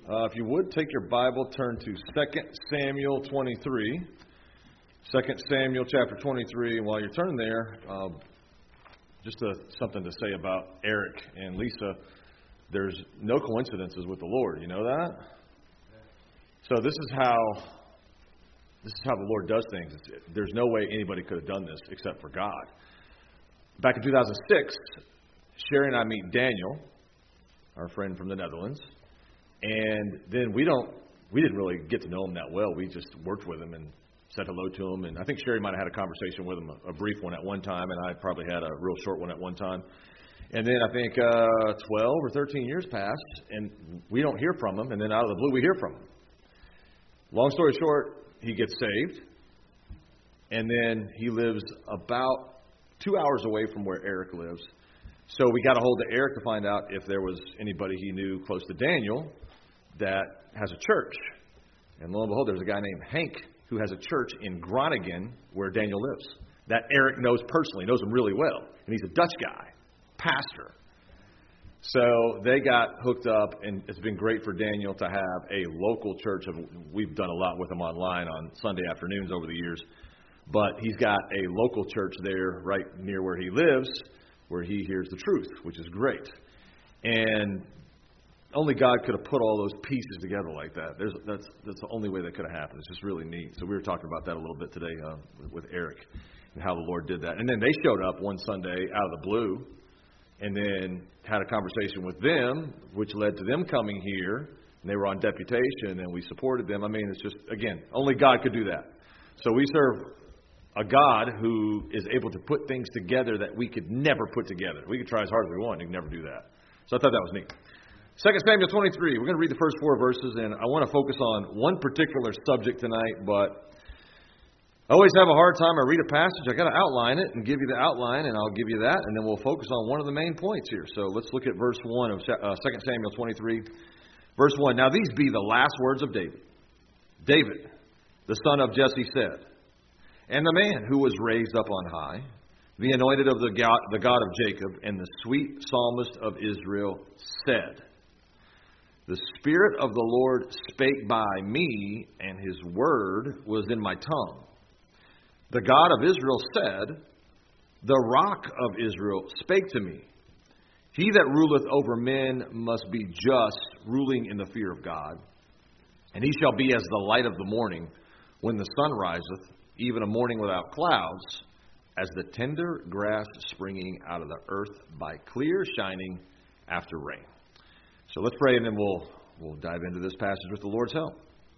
If you would, take your Bible, turn to 2 Samuel 23. 2 Samuel chapter 23. And while you're turning there, something to say about Eric and Lisa. There's no coincidences with the Lord. You know that? So this is how the Lord does things. There's no way anybody could have done this except for God. Back in 2006, Sherry and I meet Daniel, our friend from the Netherlands. And then we didn't really get to know him that well. We just worked with him and said hello to him. And I think Sherry might have had a conversation with him, a brief one at one time, and I probably had a real short one at one time. And then I think 12 or 13 years passed, and we don't hear from him. And then out of the blue, we hear from him. Long story short, he gets saved, and then he lives about 2 hours away from where Eric lives. So we got a hold of Eric to find out if there was anybody he knew close to Daniel that has a church. And lo and behold, there's a guy named Hank who has a church in Groningen where Daniel lives. That Eric knows personally, knows him really well. And he's a Dutch guy, pastor. So they got hooked up, and it's been great for Daniel to have a local church. We've done a lot with him online on Sunday afternoons over the years. But he's got a local church there right near where he lives, where he hears the truth, which is great. And only God could have put all those pieces together like that. That's the only way that could have happened. It's just really neat. So we were talking about that a little bit today with Eric and how the Lord did that. And then they showed up one Sunday out of the blue and then had a conversation with them, which led to them coming here. And they were on deputation, and we supported them. I mean, it's just, again, only God could do that. So we serve a God who is able to put things together that we could never put together. We could try as hard as we want, and we can never do that. So I thought that was neat. 2 Samuel 23, we're going to read the first 4 verses, and I want to focus on one particular subject tonight, but I always have a hard time. I read a passage, I got to outline it and give you the outline, and I'll give you that, and then we'll focus on one of the main points here. So let's look at verse 1 of 2 Samuel 23. Verse 1, now these be the last words of David. David, the son of Jesse, said, and the man who was raised up on high, the anointed of the God of Jacob, and the sweet psalmist of Israel, said, the Spirit of the Lord spake by me, and his word was in my tongue. The God of Israel said, the rock of Israel spake to me. He that ruleth over men must be just, ruling in the fear of God. And he shall be as the light of the morning, when the sun riseth, even a morning without clouds, as the tender grass springing out of the earth by clear shining after rain. So let's pray, and then we'll dive into this passage with the Lord's help.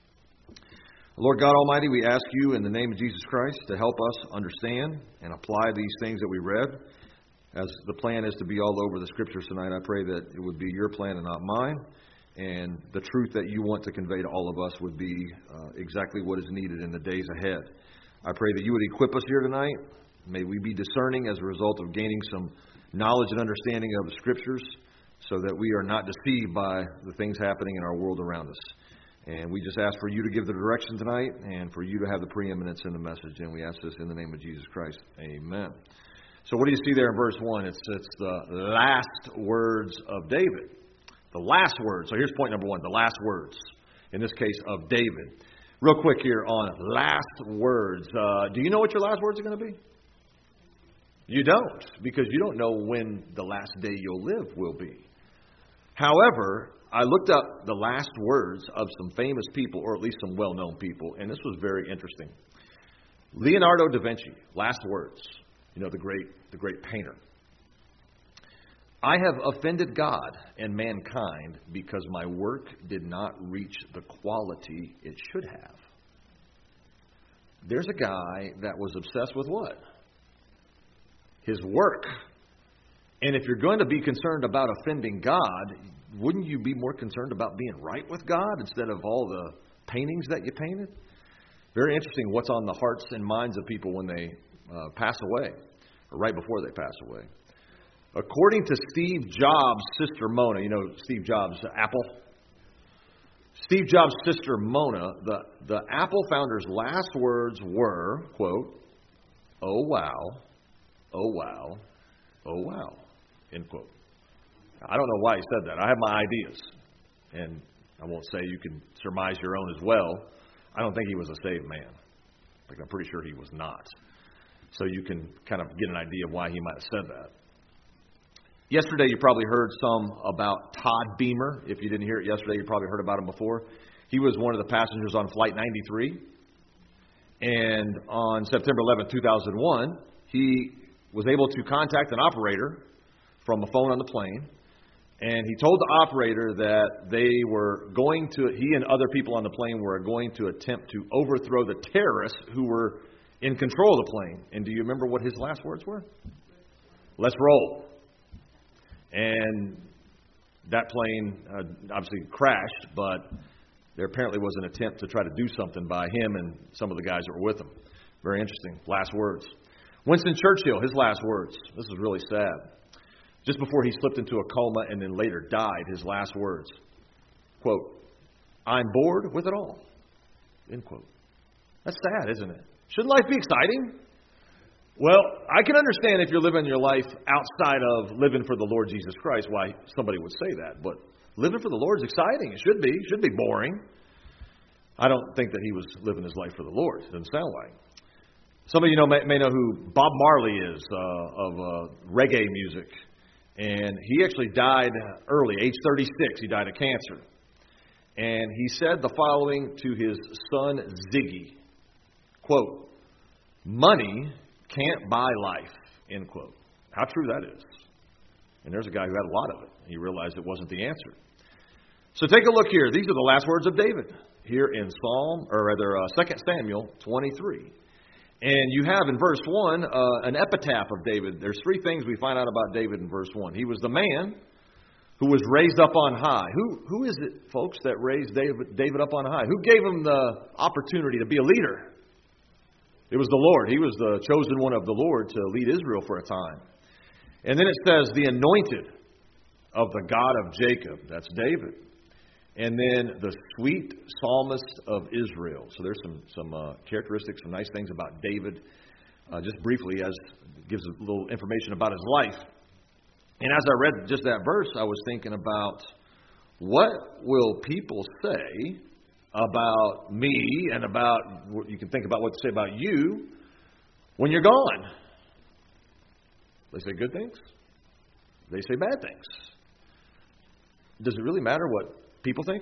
Lord God Almighty, we ask you in the name of Jesus Christ to help us understand and apply these things that we read. As the plan is to be all over the Scriptures tonight, I pray that it would be your plan and not mine, and the truth that you want to convey to all of us would be exactly what is needed in the days ahead. I pray that you would equip us here tonight. May we be discerning as a result of gaining some knowledge and understanding of the Scriptures, so that we are not deceived by the things happening in our world around us. And we just ask for you to give the direction tonight and for you to have the preeminence in the message. And we ask this in the name of Jesus Christ. Amen. So what do you see there in verse 1? It's the last words of David. The last words. So here's point number 1, the last words, in this case of David. Real quick here on last words. Do you know what your last words are going to be? You don't, because you don't know when the last day you'll live will be. However, I looked up the last words of some famous people, or at least some well-known people, and this was very interesting. Leonardo da Vinci, last words. You know, the great painter. I have offended God and mankind because my work did not reach the quality it should have. There's a guy that was obsessed with what? His work. And if you're going to be concerned about offending God, wouldn't you be more concerned about being right with God instead of all the paintings that you painted? Very interesting what's on the hearts and minds of people when they pass away, or right before they pass away. According to Steve Jobs' sister Mona, you know Steve Jobs, Apple? Steve Jobs' sister Mona, the Apple founder's last words were, quote, oh wow, oh wow, oh wow, end quote. I don't know why he said that. I have my ideas. And I won't say you can surmise your own as well. I don't think he was a saved man. I'm pretty sure he was not. So you can kind of get an idea of why he might have said that. Yesterday, you probably heard some about Todd Beamer. If you didn't hear it yesterday, you probably heard about him before. He was one of the passengers on Flight 93. And on September 11, 2001, he was able to contact an operator from a phone on the plane. And he told the operator that he and other people on the plane were going to attempt to overthrow the terrorists who were in control of the plane. And do you remember what his last words were? Let's roll. And that plane obviously crashed, but there apparently was an attempt to try to do something by him and some of the guys that were with him. Very interesting. Last words. Winston Churchill, his last words. This is really sad. Just before he slipped into a coma and then later died, his last words, quote, "I'm bored with it all," end quote. That's sad, isn't it? Shouldn't life be exciting? Well, I can understand if you're living your life outside of living for the Lord Jesus Christ, why somebody would say that. But living for the Lord is exciting. It should be. It should be boring. I don't think that he was living his life for the Lord. It doesn't sound like. Some of you may know who Bob Marley is of reggae music. And he actually died early, age 36. He died of cancer. And he said the following to his son Ziggy, quote, "Money can't buy life," end quote. How true that is. And there's a guy who had a lot of it. He realized it wasn't the answer. So take a look here. These are the last words of David here in 2 Samuel 23. And you have in verse 1 an epitaph of David. There's three things we find out about David in verse 1. He was the man who was raised up on high. Who is it, folks, that raised David up on high? Who gave him the opportunity to be a leader? It was the Lord. He was the chosen one of the Lord to lead Israel for a time. And then it says, the anointed of the God of Jacob. That's David. And then the sweet psalmist of Israel. So there's some characteristics, some nice things about David. Just briefly, as gives a little information about his life. And as I read just that verse, I was thinking about what will people say about me and about, you can think about what to say about you when you're gone. They say good things. They say bad things. Does it really matter what people think?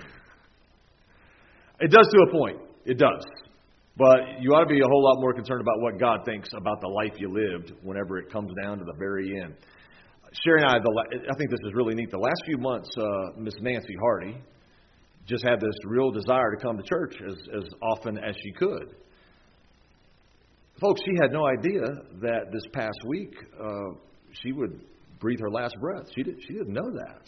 It does to a point. It does. But you ought to be a whole lot more concerned about what God thinks about the life you lived whenever it comes down to the very end. Sherry and I think this is really neat. The last few months, Miss Nancy Hardy just had this real desire to come to church as often as she could. Folks, she had no idea that this past week she would breathe her last breath. She didn't know that.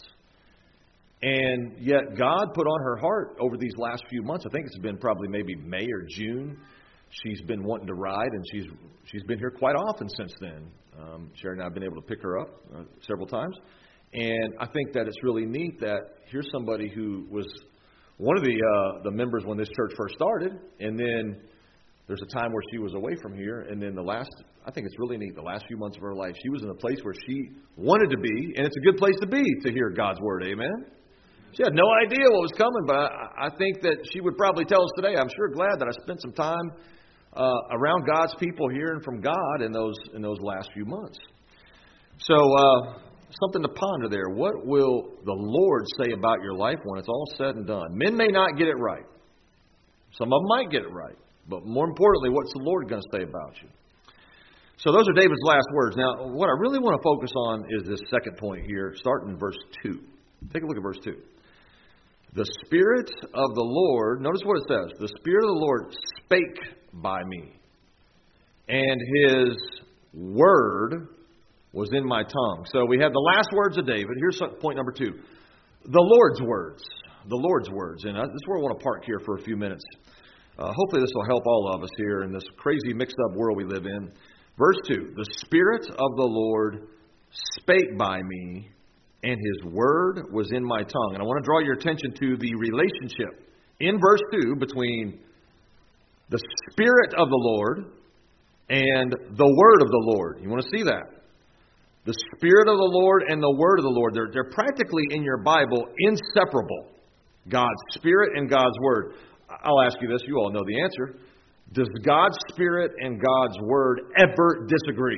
And yet God put on her heart over these last few months, I think it's been probably maybe May or June, she's been wanting to ride, and she's been here quite often since then. Sherry and I have been able to pick her up several times. And I think that it's really neat that here's somebody who was one of the members when this church first started, and then there's a time where she was away from here, and then I think it's really neat, the last few months of her life, she was in a place where she wanted to be, and it's a good place to be to hear God's Word, amen? She had no idea what was coming, but I think that she would probably tell us today, I'm sure glad that I spent some time around God's people hearing from God in those last few months. So, something to ponder there. What will the Lord say about your life when it's all said and done? Men may not get it right. Some of them might get it right. But more importantly, what's the Lord going to say about you? So those are David's last words. Now, what I really want to focus on is this second point here, starting in verse 2. Take a look at verse 2. The Spirit of the Lord, notice what it says. The Spirit of the Lord spake by me, and His word was in my tongue. So we have the last words of David. Here's point number 2. The Lord's words. The Lord's words. And this is where I want to park here for a few minutes. Hopefully this will help all of us here in this crazy mixed-up world we live in. Verse 2, the Spirit of the Lord spake by me, and His word was in my tongue. And I want to draw your attention to the relationship in verse 2 between the Spirit of the Lord and the word of the Lord. You want to see that? The Spirit of the Lord and the word of the Lord, they're practically in your Bible inseparable. God's Spirit and God's Word. I'll ask you this. You all know the answer. Does God's Spirit and God's Word ever disagree?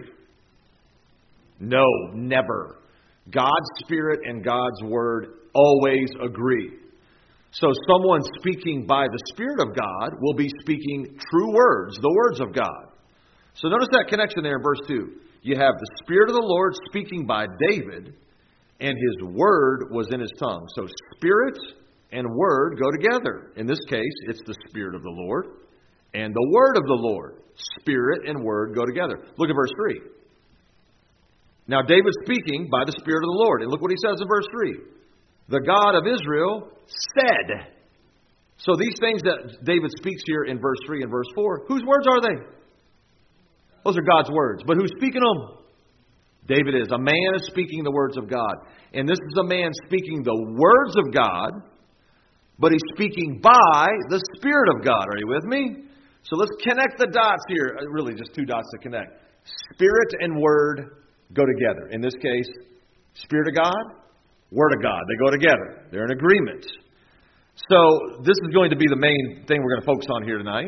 No, never. God's Spirit and God's Word always agree. So someone speaking by the Spirit of God will be speaking true words, the words of God. So notice that connection there in verse 2. You have the Spirit of the Lord speaking by David, and his word was in his tongue. So Spirit and Word go together. In this case, it's the Spirit of the Lord and the Word of the Lord. Spirit and Word go together. Look at verse 3. Now David's speaking by the Spirit of the Lord. And look what he says in verse 3. The God of Israel said. So these things that David speaks here in verse 3 and verse 4, whose words are they? Those are God's words. But who's speaking them? David is. A man is speaking the words of God. And this is a man speaking the words of God, but he's speaking by the Spirit of God. Are you with me? So let's connect the dots here. Really, just two dots to connect. Spirit and Word go together. In this case, Spirit of God, Word of God. They go together. They're in agreement. So this is going to be the main thing we're going to focus on here tonight.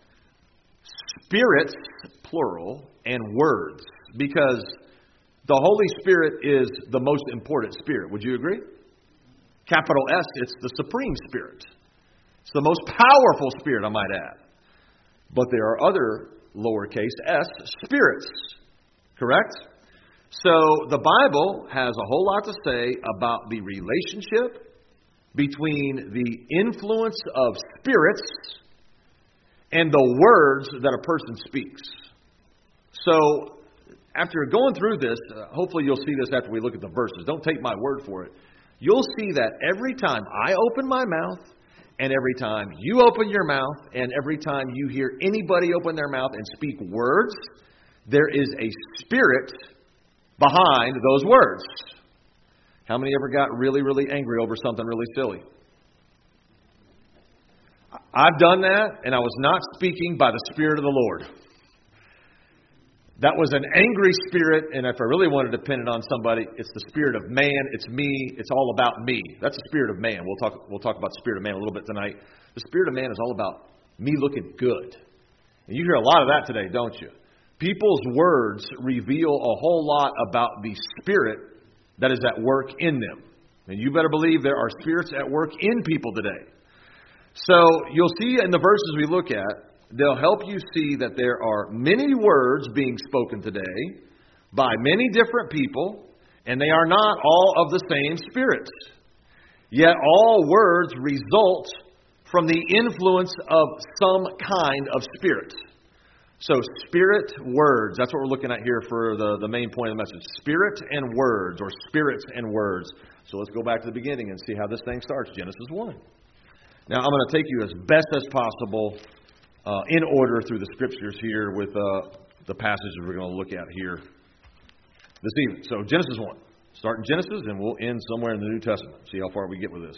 Spirits, plural, and words. Because the Holy Spirit is the most important spirit. Would you agree? Capital S, it's the supreme spirit. It's the most powerful spirit, I might add. But there are other lowercase s spirits. Correct? So the Bible has a whole lot to say about the relationship between the influence of spirits and the words that a person speaks. So after going through this, hopefully you'll see this after we look at the verses. Don't take my word for it. You'll see that every time I open my mouth, and every time you open your mouth, and every time you hear anybody open their mouth and speak words, there is a spirit behind those words. How many ever got really, really angry over something really silly? I've done that, and I was not speaking by the Spirit of the Lord. That was an angry spirit, and if I really wanted to pin it on somebody, it's the spirit of man. It's me. It's all about me. That's the spirit of man. We'll talk about the spirit of man a little bit tonight. The spirit of man is all about me looking good. And you hear a lot of that today, don't you? People's words reveal a whole lot about the spirit that is at work in them. And you better believe there are spirits at work in people today. So you'll see in the verses we look at, they'll help you see that there are many words being spoken today by many different people, and they are not all of the same spirit. Yet all words result from the influence of some kind of spirit. So spirit, words, that's what we're looking at here for the main point of the message. Spirit and words, or spirits and words. So let's go back to the beginning and see how this thing starts. Genesis 1. Now I'm going to take you as best as possible in order through the scriptures here with the passages we're going to look at here this evening. So Genesis 1. Start in Genesis and we'll end somewhere in the New Testament. See how far we get with this.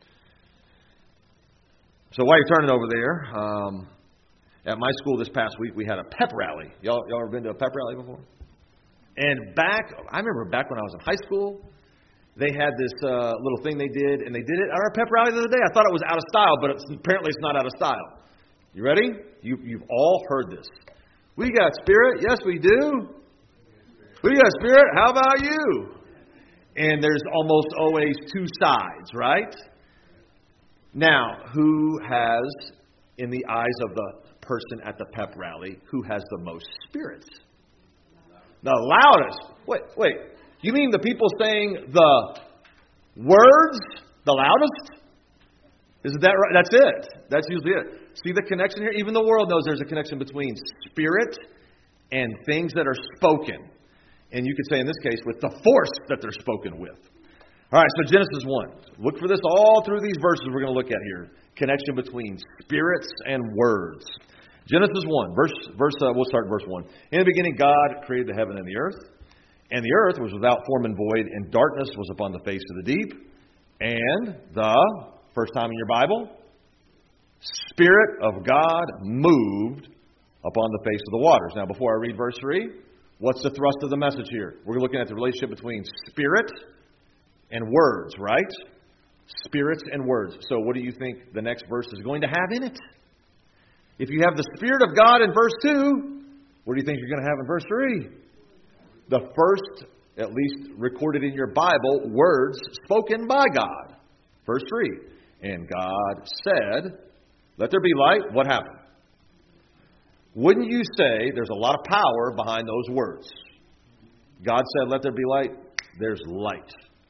So while you're turning over there, at my school this past week we had a pep rally. Y'all ever been to a pep rally before? And I remember back when I was in high school, they had this little thing they did, and they did it at our pep rally the other day. I thought it was out of style, but apparently it's not out of style. You ready? You've all heard this. We got spirit. Yes, we do. We got spirit. How about you? And there's almost always two sides, right? Now, who has, in the eyes of the person at the pep rally, who has the most spirit? The loudest. Wait. You mean the people saying the words the loudest? Isn't that right? That's it. That's usually it. See the connection here? Even the world knows there's a connection between spirit and things that are spoken. And you could say in this case, with the force that they're spoken with. All right, so Genesis 1. Look for this all through these verses we're going to look at here. Connection between spirits and words. Genesis 1, we'll start in verse 1. In the beginning, God created the heaven and the earth. And the earth was without form and void, and darkness was upon the face of the deep. And the, first time in your Bible, Spirit of God moved upon the face of the waters. Now, before I read verse 3, what's the thrust of the message here? We're looking at the relationship between spirit and words, right? Spirits and words. So what do you think the next verse is going to have in it? If you have the Spirit of God in verse 2, what do you think you're going to have in verse 3? The first, at least recorded in your Bible, words spoken by God. Verse 3. And God said, let there be light. What happened? Wouldn't you say there's a lot of power behind those words? God said, let there be light. There's light.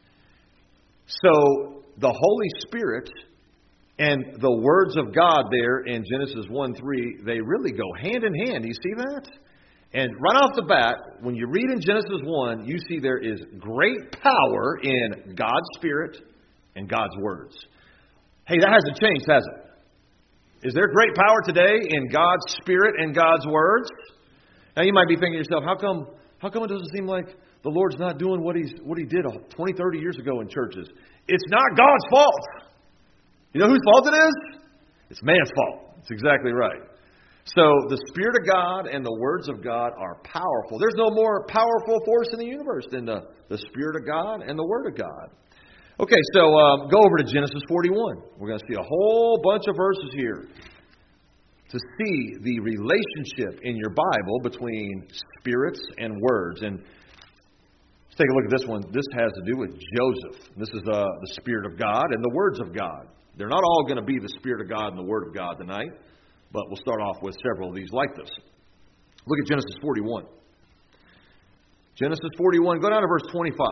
So the Holy Spirit and the words of God there in Genesis 1:3, they really go hand in hand. Do you see that? And right off the bat, when you read in Genesis 1, you see there is great power in God's Spirit and God's words. Hey, that hasn't changed, has it? Is there great power today in God's Spirit and God's words? Now you might be thinking to yourself, how come it doesn't seem like the Lord's not doing what He did 20, 30 years ago in churches? It's not God's fault. You know whose fault it is? It's man's fault. That's exactly right. So the Spirit of God and the words of God are powerful. There's no more powerful force in the universe than the Spirit of God and the Word of God. Okay, so go over to Genesis 41. We're going to see a whole bunch of verses here to see the relationship in your Bible between spirits and words. And let's take a look at this one. This has to do with Joseph. This is the Spirit of God and the words of God. They're not all going to be the Spirit of God and the Word of God tonight, but we'll start off with several of these like this. Look at Genesis 41. Genesis 41, go down to verse 25.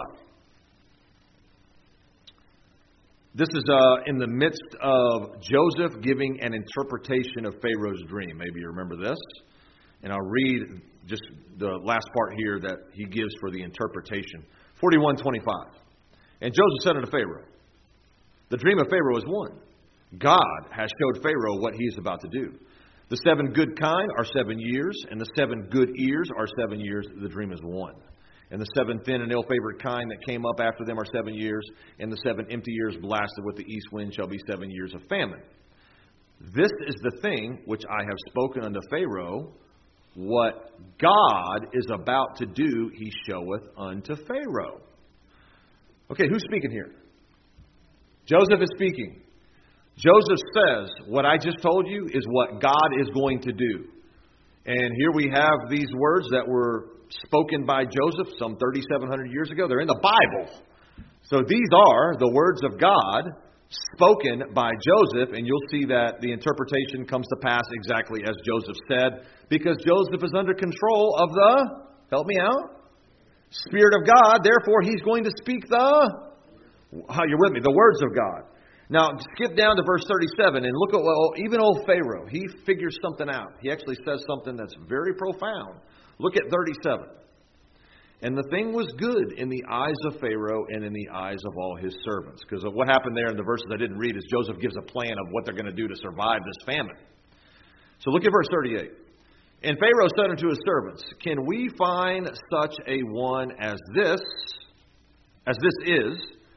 This is in the midst of Joseph giving an interpretation of Pharaoh's dream. Maybe you remember this. And I'll read just the last part here that he gives for the interpretation. 41:25. And Joseph said unto Pharaoh, the dream of Pharaoh is one. God has showed Pharaoh what he is about to do. The 7 good kine are 7 years, and the 7 good ears are 7 years. The dream is one. And the 7 thin and ill-favored kine that came up after them are 7 years, and the 7 empty years blasted with the east wind shall be 7 years of famine. This is the thing which I have spoken unto Pharaoh. What God is about to do, he showeth unto Pharaoh. Okay, who's speaking here? Joseph is speaking. Joseph says, what I just told you is what God is going to do. And here we have these words that were spoken by Joseph some 3,700 years ago. They're in the Bible. So these are the words of God spoken by Joseph, and you'll see that the interpretation comes to pass exactly as Joseph said, because Joseph is under control of the, help me out, Spirit of God. Therefore, he's going to speak you're with me, the words of God. Now, skip down to verse 37 and look at even old Pharaoh. He figures something out. He actually says something that's very profound. Look at 37. And the thing was good in the eyes of Pharaoh and in the eyes of all his servants. Because what happened there in the verses I didn't read is Joseph gives a plan of what they're going to do to survive this famine. So look at verse 38. And Pharaoh said unto his servants, can we find such a one as this is,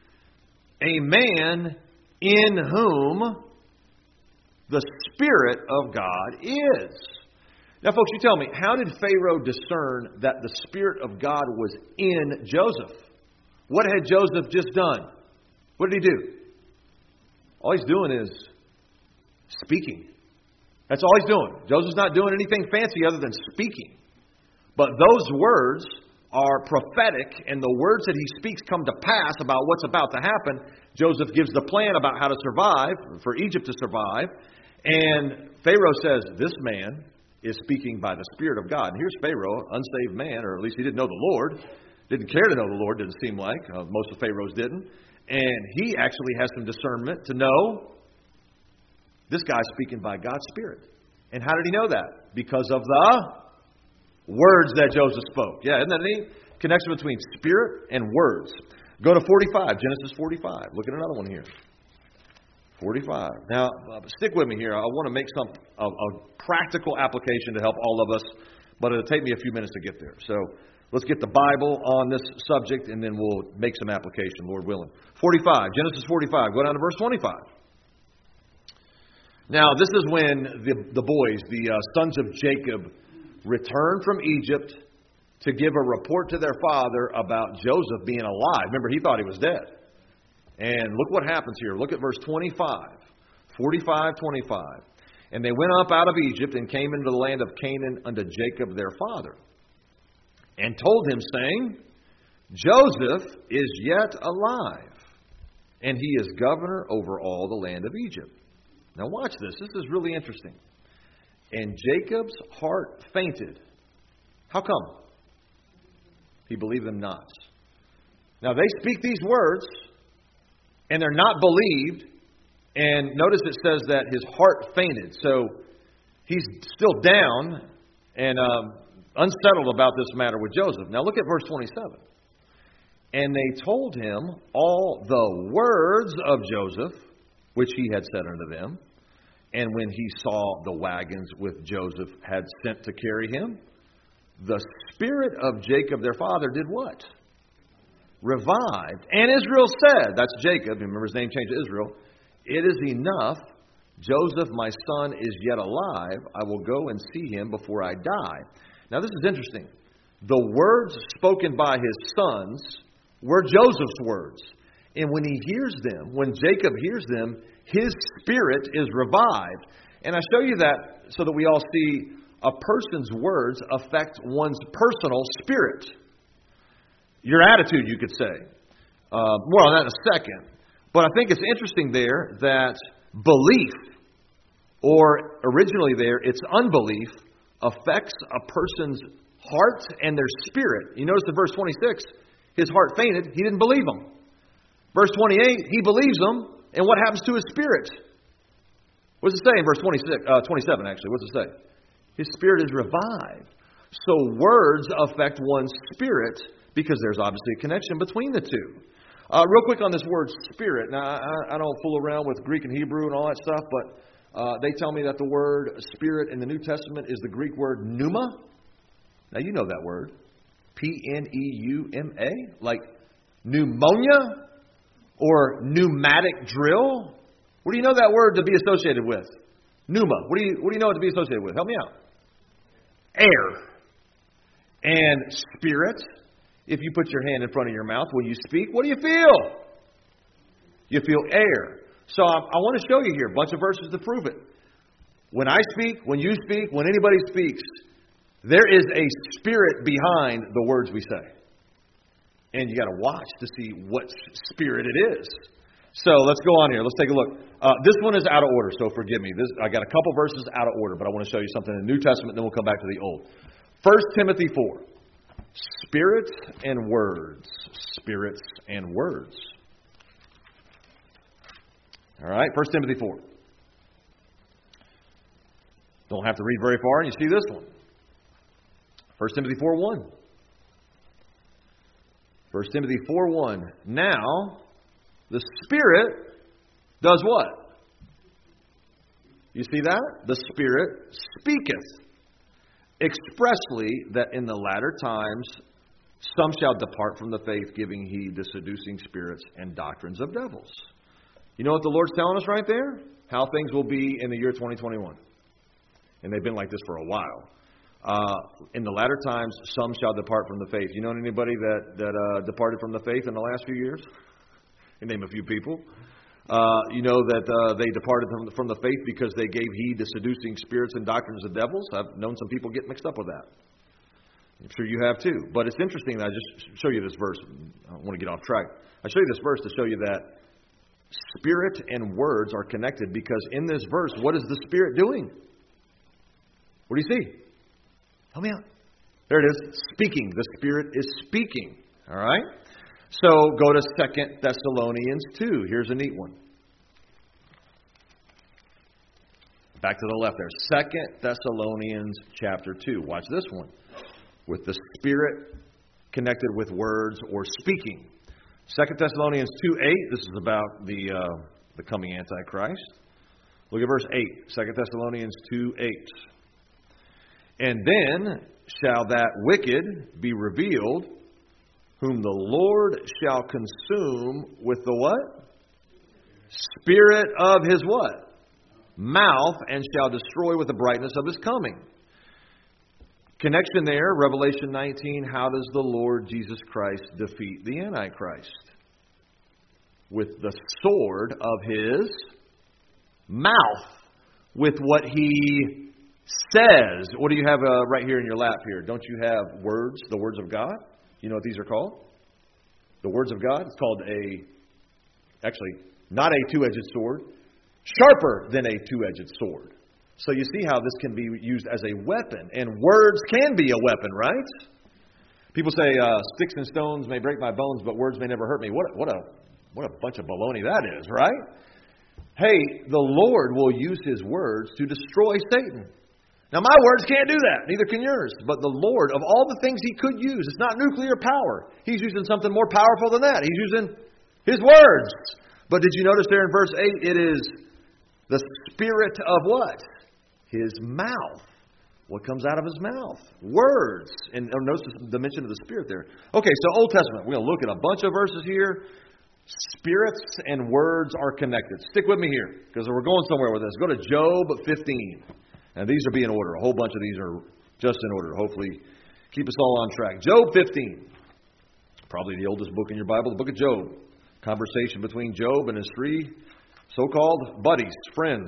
a man in whom the Spirit of God is? Now, folks, you tell me, how did Pharaoh discern that the Spirit of God was in Joseph? What had Joseph just done? What did he do? All he's doing is speaking. That's all he's doing. Joseph's not doing anything fancy other than speaking. But those words are prophetic, and the words that he speaks come to pass about what's about to happen. Joseph gives the plan about how to survive, for Egypt to survive. And Pharaoh says, this man is speaking by the Spirit of God. And here's Pharaoh, unsaved man, or at least he didn't know the Lord. Didn't care to know the Lord, didn't seem like. Most of Pharaohs didn't. And he actually has some discernment to know this guy's speaking by God's Spirit. And how did he know that? Because of the words that Joseph spoke. Yeah, isn't that neat? Connection between Spirit and words. Go to 45, Genesis 45. Look at another one here. 45. Now, stick with me here. I want to make a practical application to help all of us, but it'll take me a few minutes to get there. So let's get the Bible on this subject, and then we'll make some application, Lord willing. 45, Genesis 45. Go down to verse 25. Now, this is when the boys, the sons of Jacob, returned from Egypt to give a report to their father about Joseph being alive. Remember, he thought he was dead. And look what happens here. Look at verse 25. 45:25. And they went up out of Egypt and came into the land of Canaan unto Jacob their father, and told him, saying, Joseph is yet alive, and he is governor over all the land of Egypt. Now watch this. This is really interesting. And Jacob's heart fainted. How come? He believed them not. Now they speak these words, and they're not believed. And notice it says that his heart fainted. So he's still down and unsettled about this matter with Joseph. Now look at verse 27. And they told him all the words of Joseph, which he had said unto them. And when he saw the wagons with Joseph had sent to carry him, the spirit of Jacob their father did what? Revived. And Israel said, that's Jacob, remember his name changed to Israel, it is enough. Joseph, my son, is yet alive. I will go and see him before I die. Now this is interesting. The words spoken by his sons were Joseph's words. And when he hears them, when Jacob hears them, his spirit is revived. And I show you that so that we all see a person's words affect one's personal spirit. Your attitude, you could say. More on that in a second. But I think it's interesting there that belief, or originally there, it's unbelief, affects a person's heart and their spirit. You notice in verse 26, his heart fainted. He didn't believe them. Verse 28, he believes them. And what happens to his spirit? What does it say in verse 27, actually? What does it say? His spirit is revived. So words affect one's spirit because there's obviously a connection between the two. Real quick on this word spirit. Now, I don't fool around with Greek and Hebrew and all that stuff, but they tell me that the word spirit in the New Testament is the Greek word pneuma. Now, you know that word. P-N-E-U-M-A. Like pneumonia or pneumatic drill. What do you know that word to be associated with? Pneuma. What do you know it to be associated with? Help me out. Air. And spirit. If you put your hand in front of your mouth when you speak, what do you feel? You feel air. So I want to show you here a bunch of verses to prove it. When I speak, when you speak, when anybody speaks, there is a spirit behind the words we say. And you got to watch to see what spirit it is. So let's go on here. Let's take a look. This one is out of order, so forgive me. I got a couple verses out of order, but I want to show you something in the New Testament, then we'll come back to the Old. 1 Timothy 4. Spirits and words. Spirits and words. All right, 1 Timothy 4. Don't have to read very far, and you see this one. 1 Timothy 4:1. 1 Timothy 4:1. Now, the Spirit does what? You see that? The Spirit speaketh expressly that in the latter times some shall depart from the faith, giving heed to seducing spirits and doctrines of devils. You know what the Lord's telling us right there? How things will be in the year 2021. And they've been like this for a while. In the latter times, some shall depart from the faith. You know anybody that departed from the faith in the last few years? You name a few people. You know that they departed from the faith because they gave heed to seducing spirits and doctrines of devils. I've known some people get mixed up with that. I'm sure you have too. But it's interesting that I just show you this verse. I don't want to get off track. I show you this verse to show you that spirit and words are connected, because in this verse, what is the Spirit doing? What do you see? Help me out. There it is. Speaking. The Spirit is speaking. All right? So go to 2 Thessalonians 2. Here's a neat one. Back to the left there. 2 Thessalonians chapter 2. Watch this one. With the Spirit connected with words or speaking. 2 Thessalonians 2:8. This is about the coming Antichrist. Look at verse 8. 2 Thessalonians 2:8. And then shall that wicked be revealed, whom the Lord shall consume with the what? Spirit of his what? Mouth, and shall destroy with the brightness of his coming. Connection there, Revelation 19, how does the Lord Jesus Christ defeat the Antichrist? with the sword of his mouth, with what he says. What do you have right here in your lap here? Don't you have words, the words of God? You know what these are called? The words of God. It's called not a two-edged sword, sharper than a two-edged sword. So you see how this can be used as a weapon, and words can be a weapon, right? People say, sticks and stones may break my bones, but words may never hurt me. What a bunch of baloney that is, right? Hey, the Lord will use His words to destroy Satan. Now, my words can't do that. Neither can yours. But the Lord, of all the things He could use, it's not nuclear power. He's using something more powerful than that. He's using His words. But did you notice there in verse 8, it is the spirit of what? His mouth. What comes out of His mouth? Words. And notice the mention of the Spirit there. Okay, so Old Testament. We're going to look at a bunch of verses here. Spirits and words are connected. Stick with me here, because we're going somewhere with this. Go to Job 15. And these will be in order. A whole bunch of these are just in order. Hopefully keep us all on track. Job 15. Probably the oldest book in your Bible, the book of Job. Conversation between Job and his three so-called buddies, friends.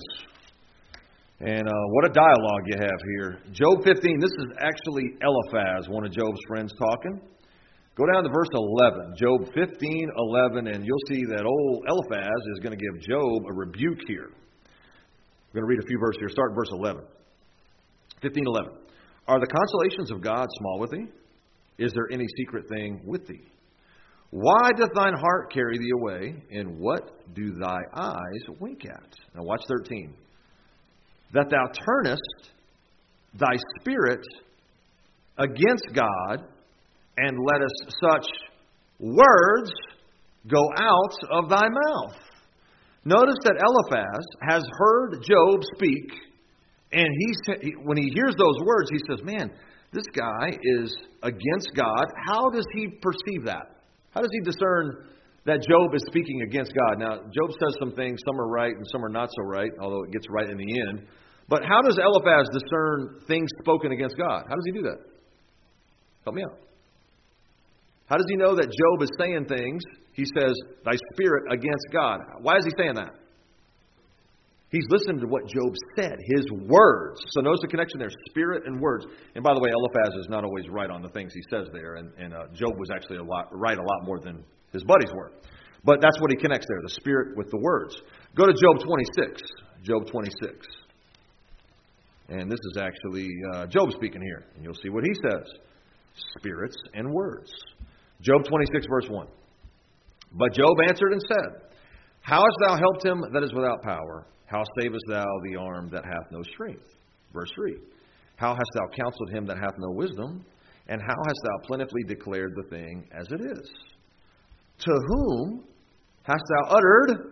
And what a dialogue you have here. Job 15, this is actually Eliphaz, one of Job's friends, talking. Go down to verse 11. Job 15:11, and you'll see that old Eliphaz is going to give Job a rebuke here. We're going to read a few verses here. Start in verse 11. 15:11. Are the consolations of God small with thee? Is there any secret thing with thee? Why doth thine heart carry thee away, and what do thy eyes wink at? Now watch 13. That thou turnest thy spirit against God, and lettest such words go out of thy mouth. Notice that Eliphaz has heard Job speak, and when he hears those words, he says, man, this guy is against God. How does he perceive that? How does he discern that Job is speaking against God? Now, Job says some things, some are right and some are not so right, although it gets right in the end. But how does Eliphaz discern things spoken against God? How does he do that? Help me out. How does he know that Job is saying things? He says, thy spirit against God. Why is he saying that? He's listening to what Job said, his words. So notice the connection there, spirit and words. And by the way, Eliphaz is not always right on the things he says there. And Job was actually right a lot more than his buddies were. But that's what he connects there, the spirit with the words. Go to Job 26. Job 26. And this is actually Job speaking here. And you'll see what he says. Spirits and words. Job 26, verse 1. But Job answered and said, how hast thou helped him that is without power? How savest thou the arm that hath no strength? Verse 3. How hast thou counseled him that hath no wisdom? And how hast thou plentifully declared the thing as it is? To whom hast thou uttered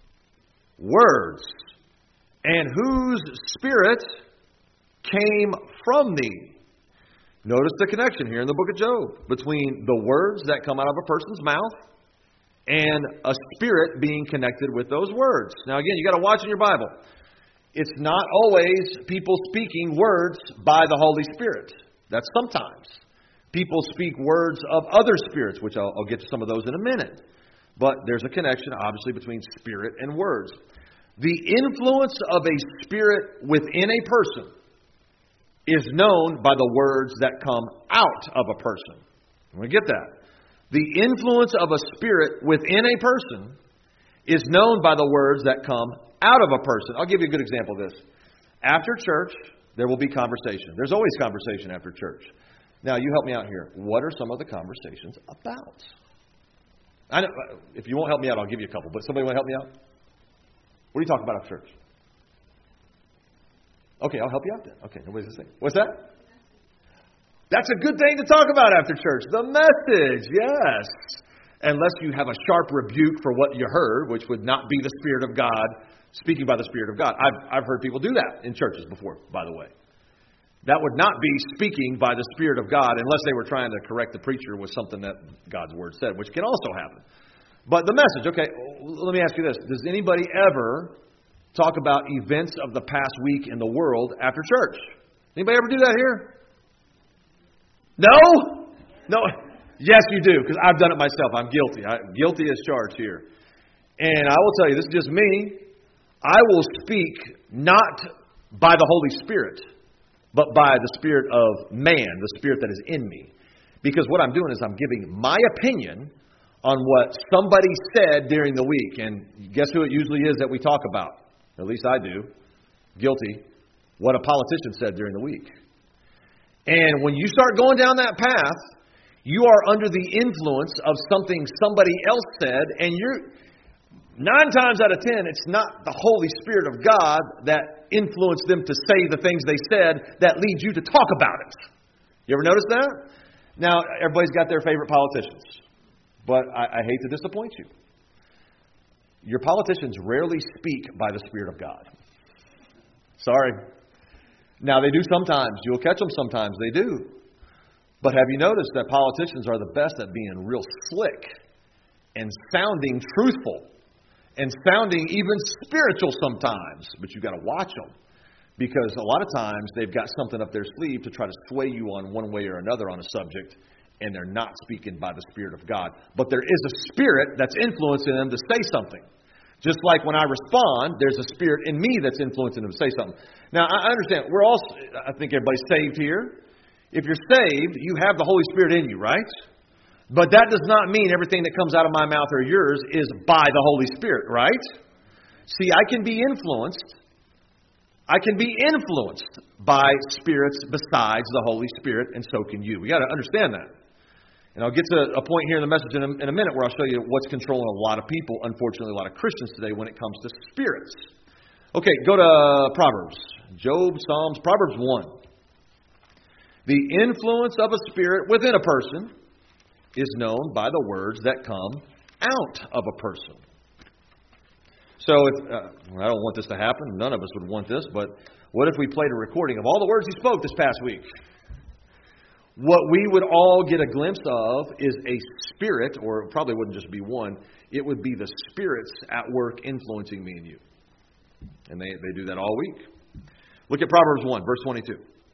words? And whose spirit came from thee? Notice the connection here in the book of Job between the words that come out of a person's mouth and a spirit being connected with those words. Now again, you got to watch in your Bible. It's not always people speaking words by the Holy Spirit. That's sometimes. People speak words of other spirits, which I'll get to some of those in a minute. But there's a connection, obviously, between spirit and words. The influence of a spirit within a person is known by the words that come out of a person. We get that. The influence of a spirit within a person is known by the words that come out of a person. I'll give you a good example of this. After church, there will be conversation. There's always conversation after church. Now, you help me out here. What are some of the conversations about? I know, if you won't help me out, I'll give you a couple. But somebody want to help me out? What are you talking about after church? Okay, I'll help you out then. Okay, nobody's listening. What's that? That's a good thing to talk about after church. The message, yes. Unless you have a sharp rebuke for what you heard, which would not be the Spirit of God, speaking by the Spirit of God. I've heard people do that in churches before, by the way. That would not be speaking by the Spirit of God unless they were trying to correct the preacher with something that God's Word said, which can also happen. But the message, okay, let me ask you this. Does anybody ever talk about events of the past week in the world after church? Anybody ever do that here? No? No. Yes, you do, because I've done it myself. I'm guilty. I'm guilty as charged here. And I will tell you, this is just me. I will speak not by the Holy Spirit, but by the spirit of man, the spirit that is in me. Because what I'm doing is I'm giving my opinion on what somebody said during the week. And guess who it usually is that we talk about? At least I do. Guilty. What a politician said during the week. And when you start going down that path, you are under the influence of something somebody else said, and you're 9 times out of 10, it's not the Holy Spirit of God that influenced them to say the things they said that leads you to talk about it. You ever notice that? Now, everybody's got their favorite politicians, but I hate to disappoint you. Your politicians rarely speak by the Spirit of God. Sorry. Now, they do sometimes. You'll catch them sometimes. They do. But have you noticed that politicians are the best at being real slick and sounding truthful and sounding even spiritual sometimes? But you've got to watch them, because a lot of times they've got something up their sleeve to try to sway you on one way or another on a subject, and they're not speaking by the Spirit of God. But there is a spirit that's influencing them to say something. Just like when I respond, there's a spirit in me that's influencing them to say something. Now, I understand. We're all, I think everybody's saved here. If you're saved, you have the Holy Spirit in you, right? But that does not mean everything that comes out of my mouth or yours is by the Holy Spirit, right? See, I can be influenced. I can be influenced by spirits besides the Holy Spirit, and so can you. We got to understand that. And I'll get to a point here in the message in a minute where I'll show you what's controlling a lot of people, unfortunately a lot of Christians today, when it comes to spirits. Okay, go to Proverbs. Job, Psalms, Proverbs 1. The influence of a spirit within a person is known by the words that come out of a person. So, I don't want this to happen. None of us would want this, but what if we played a recording of all the words you spoke this past week? What we would all get a glimpse of is a spirit, or it probably wouldn't just be one. It would be the spirits at work influencing me and you. And they do that all week. Look at Proverbs 1, verse 22.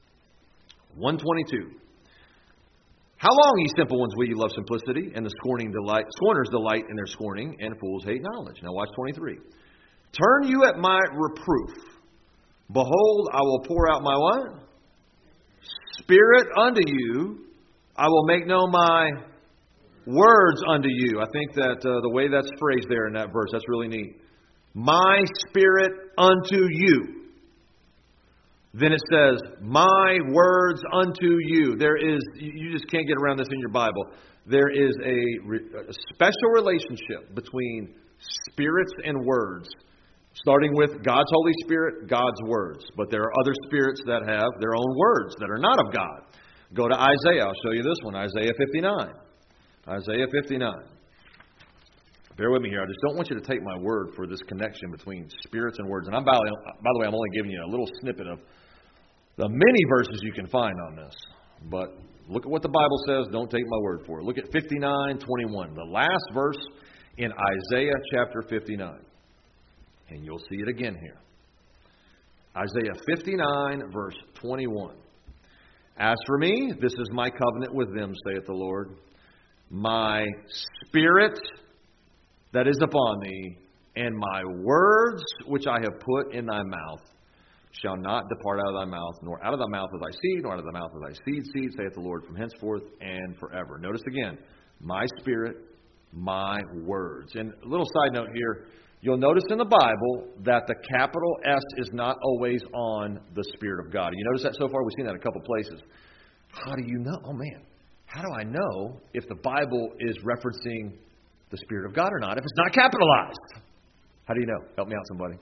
122. How long, ye simple ones, will you love simplicity, and the scorners delight in their scorning, and fools hate knowledge? Now watch 23. Turn you at my reproof. Behold, I will pour out my what? Spirit unto you. I will make known my words unto you. I think that the way that's phrased there in that verse, that's really neat. My spirit unto you. Then it says, my words unto you. There is, you just can't get around this in your Bible. There is a special relationship between spirits and words, starting with God's Holy Spirit, God's words. But there are other spirits that have their own words that are not of God. Go to Isaiah. I'll show you this one, Isaiah 59. Isaiah 59. Bear with me here. I just don't want you to take my word for this connection between spirits and words. And by the way, I'm only giving you a little snippet of the many verses you can find on this. But look at what the Bible says. Don't take my word for it. Look at 59:21, the last verse in Isaiah chapter 59. And you'll see it again here. Isaiah 59, verse 21. As for me, this is my covenant with them, saith the Lord. My spirit that is upon thee, and my words which I have put in thy mouth, shall not depart out of thy mouth, nor out of the mouth of thy seed, nor out of the mouth of thy seed's seed, saith the Lord, from henceforth and forever. Notice again, my spirit, my words. And a little side note here, you'll notice in the Bible that the capital S is not always on the Spirit of God. You notice that so far? We've seen that a couple places. How do you know? Oh man, how do I know if the Bible is referencing the Spirit of God or not if it's not capitalized? How do you know? Help me out, somebody.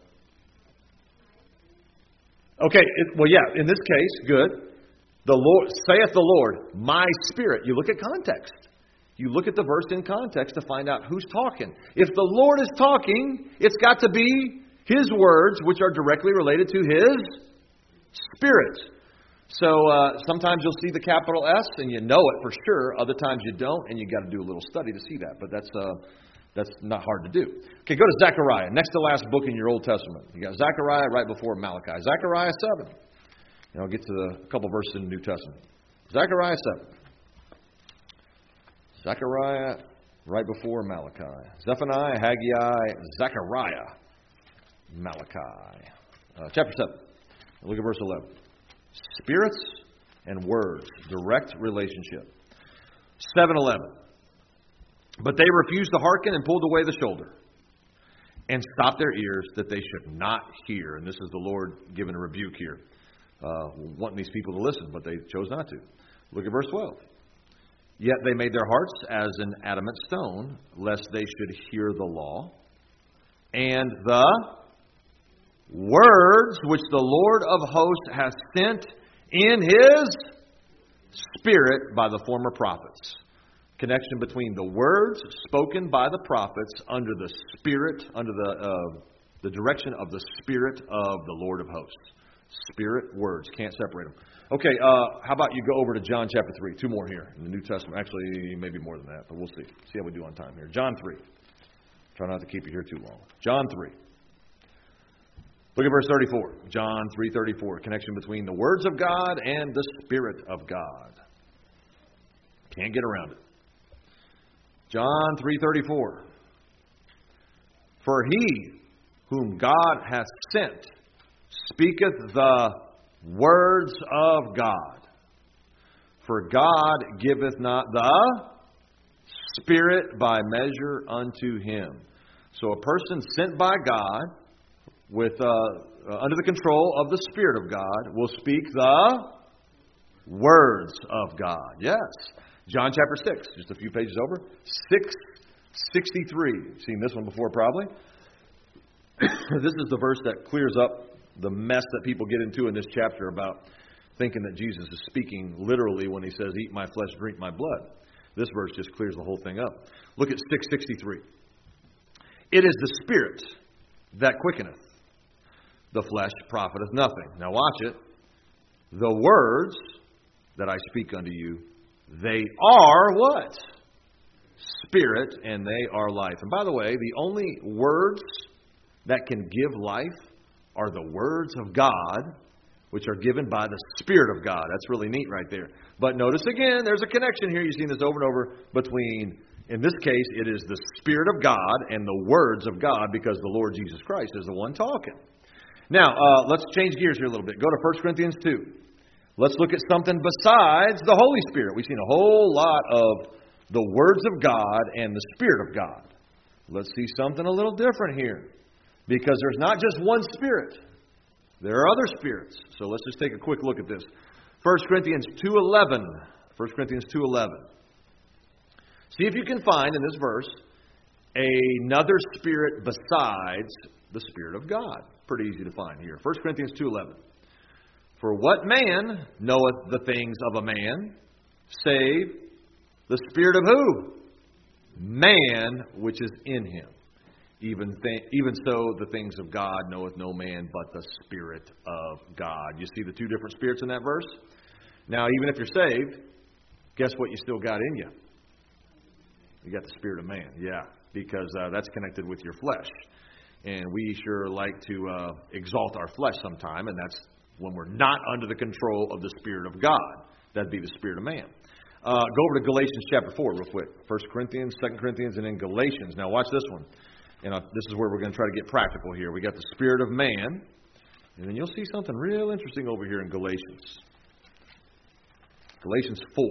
Okay, well, yeah, in this case, good. The Lord, saith the Lord, my spirit. You look at context. You look at the verse in context to find out who's talking. If the Lord is talking, it's got to be His words, which are directly related to His Spirit. So sometimes you'll see the capital S and you know it for sure. Other times you don't, and you got to do a little study to see that. But that's not hard to do. Okay, go to Zechariah, next to last book in your Old Testament. You got Zechariah right before Malachi. Zechariah 7. And I'll get to a couple verses in the New Testament. Zechariah 7. Zechariah, right before Malachi. Zephaniah, Haggai, Zechariah, Malachi. Chapter 7. Look at verse 11. Spirits and words, direct relationship. 7:11. But they refused to hearken and pulled away the shoulder and stopped their ears that they should not hear. And this is the Lord giving a rebuke here, wanting these people to listen, but they chose not to. Look at verse 12. Yet they made their hearts as an adamant stone, lest they should hear the law and the words which the Lord of hosts hath sent in His Spirit by the former prophets. Connection between the words spoken by the prophets under the Spirit, under the direction of the Spirit of the Lord of hosts. Spirit, words, can't separate them. Okay, how about you go over to John chapter 3. 2 more here in the New Testament. Actually, maybe more than that, but we'll see. See how we do on time here. John 3. Try not to keep you here too long. John 3. Look at verse 34. John 3:34. Connection between the words of God and the Spirit of God. Can't get around it. John 3:34. For he whom God hath sent speaketh the words of God. For God giveth not the Spirit by measure unto him. So a person sent by God, with under the control of the Spirit of God, will speak the words of God. Yes. John chapter 6, just a few pages over. 6:63. Seen this one before probably. This is the verse that clears up the mess that people get into in this chapter about thinking that Jesus is speaking literally when He says, eat my flesh, drink my blood. This verse just clears the whole thing up. Look at 6:63. It is the Spirit that quickeneth. The flesh profiteth nothing. Now watch it. The words that I speak unto you, they are what? Spirit, and they are life. And by the way, the only words that can give life are the words of God, which are given by the Spirit of God. That's really neat right there. But notice again, there's a connection here. You've seen this over and over between, in this case, it is the Spirit of God and the words of God, because the Lord Jesus Christ is the one talking. Now, let's change gears here a little bit. Go to 1 Corinthians 2. Let's look at something besides the Holy Spirit. We've seen a whole lot of the words of God and the Spirit of God. Let's see something a little different here. Because there's not just one Spirit. There are other spirits. So let's just take a quick look at this. 1 Corinthians 2:11. 1 Corinthians 2:11. See if you can find in this verse another spirit besides the Spirit of God. Pretty easy to find here. 1 Corinthians 2:11. For what man knoweth the things of a man, save the Spirit of who? Man which is in him. Even so, the things of God knoweth no man but the Spirit of God. You see the two different spirits in that verse? Now, even if you're saved, guess what you still got in you? You got the spirit of man. Yeah, because that's connected with your flesh. And we sure like to exalt our flesh sometime, and that's when we're not under the control of the Spirit of God. That'd be the spirit of man. Go over to Galatians chapter 4 real quick. 1 Corinthians, 2 Corinthians, and then Galatians. Now watch this one. And this is where we're going to try to get practical here. We got the spirit of man. And then you'll see something real interesting over here in Galatians. Galatians 4.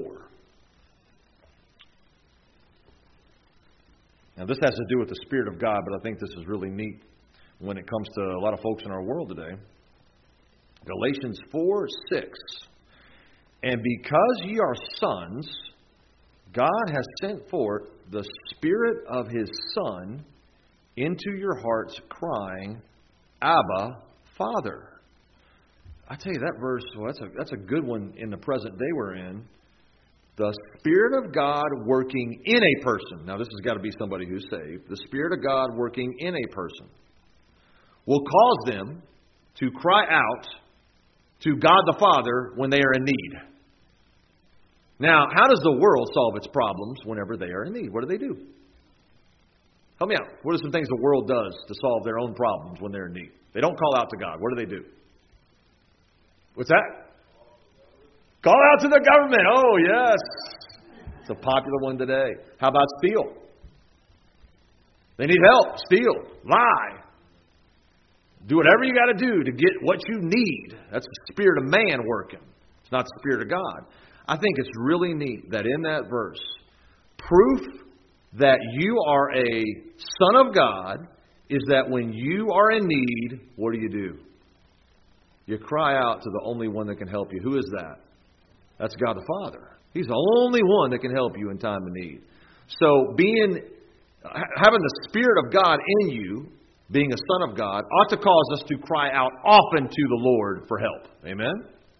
Now this has to do with the Spirit of God, but I think this is really neat when it comes to a lot of folks in our world today. Galatians 4:6. And because ye are sons, God has sent forth the Spirit of His Son into your hearts, crying, Abba, Father. I tell you, that verse, well, that's a good one in the present day we're in. The Spirit of God working in a person. Now, this has got to be somebody who's saved. The Spirit of God working in a person will cause them to cry out to God the Father when they are in need. Now, how does the world solve its problems whenever they are in need? What do? Help me out. What are some things the world does to solve their own problems when they're in need? They don't call out to God. What do? What's that? Call out to the government. Oh, yes. It's a popular one today. How about steal? They need help, steal, lie. Do whatever you got to do to get what you need. That's the spirit of man working. It's not the spirit of God. I think it's really neat that in that verse, proof that you are a son of God is that when you are in need, what do? You cry out to the only one that can help you. Who is that? That's God the Father. He's the only one that can help you in time of need. So having the Spirit of God in you, being a son of God, ought to cause us to cry out often to the Lord for help. Amen?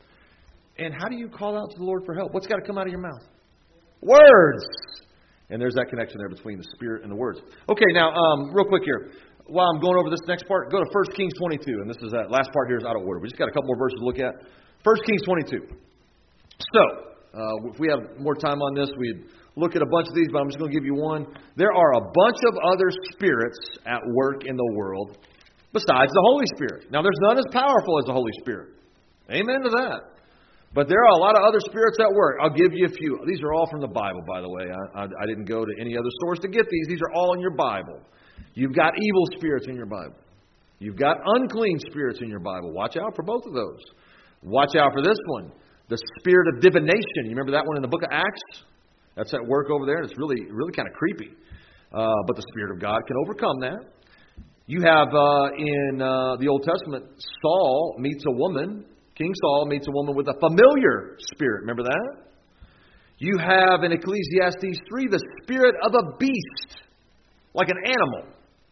And how do you call out to the Lord for help? What's got to come out of your mouth? Words! And there's that connection there between the Spirit and the words. Okay, now, real quick here. While I'm going over this next part, go to 1 Kings 22. And this is that last part here is out of order. We just got a couple more verses to look at. 1 Kings 22. So, if we have more time on this, we'd look at a bunch of these, but I'm just going to give you one. There are a bunch of other spirits at work in the world besides the Holy Spirit. Now, there's none as powerful as the Holy Spirit. Amen to that. But there are a lot of other spirits at work. I'll give you a few. These are all from the Bible, by the way. I didn't go to any other source to get these. These are all in your Bible. You've got evil spirits in your Bible. You've got unclean spirits in your Bible. Watch out for both of those. Watch out for this one. The spirit of divination. You remember that one in the book of Acts? That's at work over there. It's really, really kind of creepy. But the Spirit of God can overcome that. You have in the Old Testament, Saul meets a woman. King Saul meets a woman with a familiar spirit. Remember that? You have in Ecclesiastes 3 the spirit of a beast, like an animal.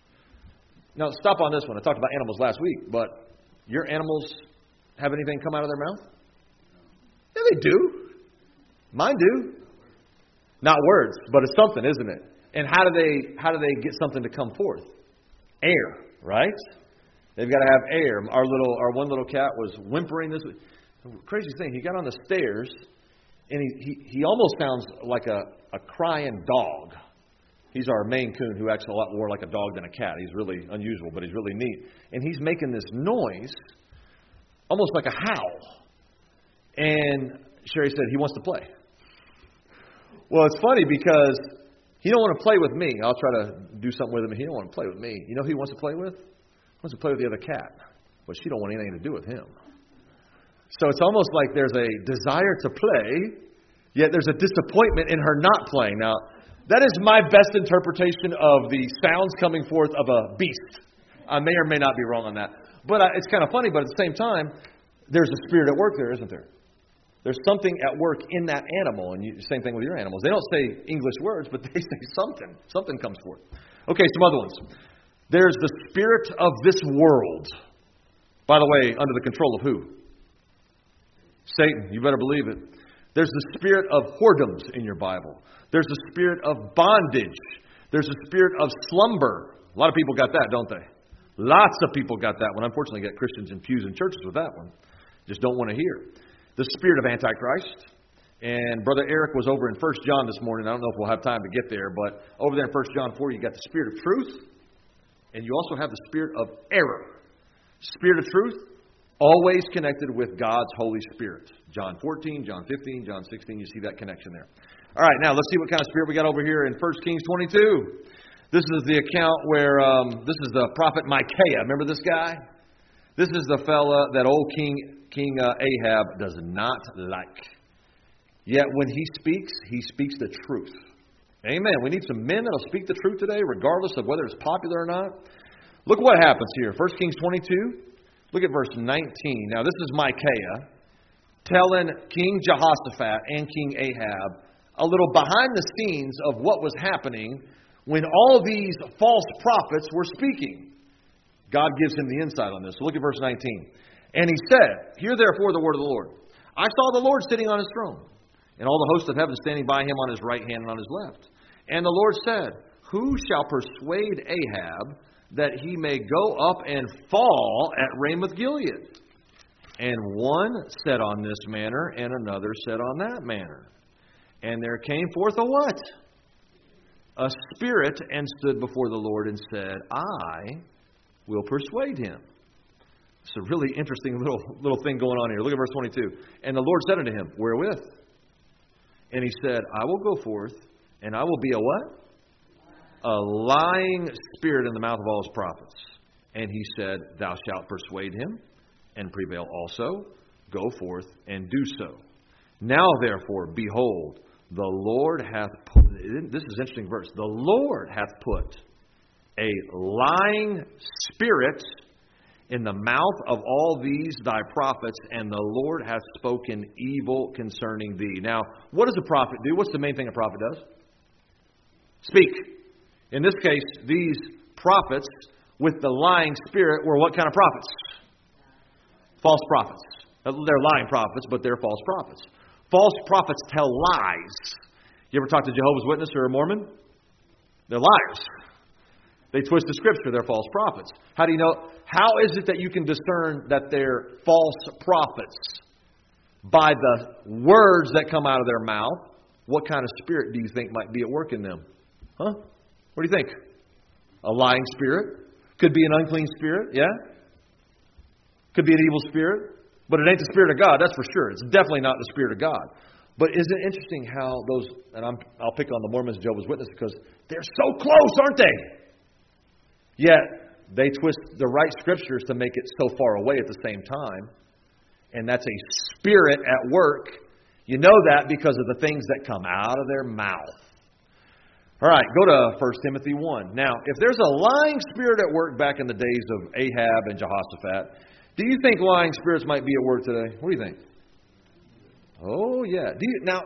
Now, stop on this one. I talked about animals last week, but your animals have anything come out of their mouth? Yeah, they do. Mine do. Not words, but it's something, isn't it? And how do they get something to come forth? Air, right? They've got to have air. Our one little cat was whimpering this. Crazy thing, he got on the stairs, and he almost sounds like a crying dog. He's our Maine Coon who acts a lot more like a dog than a cat. He's really unusual, but he's really neat. And he's making this noise, almost like a howl. And Sherry said he wants to play. Well, it's funny because he don't want to play with me. I'll try to do something with him, and he don't want to play with me. You know who he wants to play with? He wants to play with the other cat. But she don't want anything to do with him. So it's almost like there's a desire to play, yet there's a disappointment in her not playing. Now, that is my best interpretation of the sounds coming forth of a beast. I may or may not be wrong on that. But it's kind of funny, but at the same time, there's a spirit at work there, isn't there? There's something at work in that animal, and same thing with your animals. They don't say English words, but they say something. Something comes forth. Okay, some other ones. There's the spirit of this world. By the way, under the control of who? Satan. You better believe it. There's the spirit of whoredoms in your Bible. There's the spirit of bondage. There's the spirit of slumber. A lot of people got that, don't they? Lots of people got that one. Unfortunately, got Christians infused in churches with that one. Just don't want to hear. The spirit of Antichrist. And Brother Eric was over in 1 John this morning. I don't know if we'll have time to get there, but over there in 1 John 4, you got the spirit of truth. And you also have the spirit of error. Spirit of truth, always connected with God's Holy Spirit. John 14, John 15, John 16, you see that connection there. All right, now let's see what kind of spirit we got over here in 1 Kings 22. This is the account where, this is the prophet Micaiah. Remember this guy? This is the fella that old King Ahab does not like. Yet when he speaks the truth. Amen. We need some men that will speak the truth today, regardless of whether it's popular or not. Look what happens here. 1 Kings 22. Look at verse 19. Now, this is Micaiah telling King Jehoshaphat and King Ahab a little behind the scenes of what was happening when all these false prophets were speaking. God gives him the insight on this. So look at verse 19. And he said, "Hear therefore the word of the Lord. I saw the Lord sitting on his throne, and all the hosts of heaven standing by him on his right hand and on his left. And the Lord said, Who shall persuade Ahab that he may go up and fall at Ramoth Gilead? And one said on this manner, and another said on that manner. And there came forth a what? A spirit, and stood before the Lord and said, I will persuade him." It's a really interesting little thing going on here. Look at verse 22. And the Lord said unto him, "Wherewith?" And he said, "I will go forth, and I will be a what? a lying spirit in the mouth of all his prophets. And he said, Thou shalt persuade him, and prevail also. Go forth and do so. Now therefore, behold, the Lord hath put, this is an interesting verse, the Lord hath put a lying spirit in the mouth of all these thy prophets, and the Lord hath spoken evil concerning thee. Now, what does a prophet do? What's the main thing a prophet does? Speak. In this case, these prophets with the lying spirit were what kind of prophets? False prophets. They're lying prophets, but they're false prophets. False prophets tell lies. You ever talk to a Jehovah's Witness or a Mormon? They're liars. They twist the Scripture. They're false prophets. How do you know? How is it that you can discern that they're false prophets? By the words that come out of their mouth. What kind of spirit do you think might be at work in them? Huh? What do you think? A lying spirit? Could be an unclean spirit, yeah? Could be an evil spirit. But it ain't the Spirit of God, that's for sure. It's definitely not the Spirit of God. But isn't it interesting how those, and I'll pick on the Mormons and Jehovah's Witnesses because they're so close, aren't they? Yet, they twist the right Scriptures to make it so far away at the same time. And that's a spirit at work. You know that because of the things that come out of their mouth. All right, go to 1 Timothy 1. Now, if there's a lying spirit at work back in the days of Ahab and Jehoshaphat, do you think lying spirits might be at work today? What do you think? Oh, yeah. Now,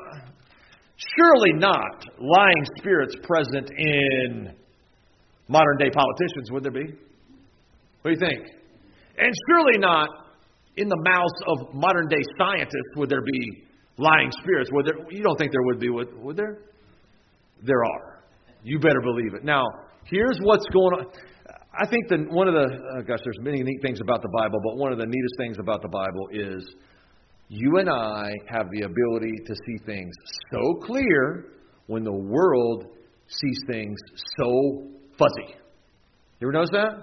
surely not lying spirits present in modern-day politicians, would there be? What do you think? And surely not in the mouths of modern-day scientists would there be lying spirits. You don't think there would be, would there? There are. You better believe it. Now, here's what's going on. I think that one of the, there's many neat things about the Bible, but one of the neatest things about the Bible is you and I have the ability to see things so clear when the world sees things so fuzzy. You ever notice that?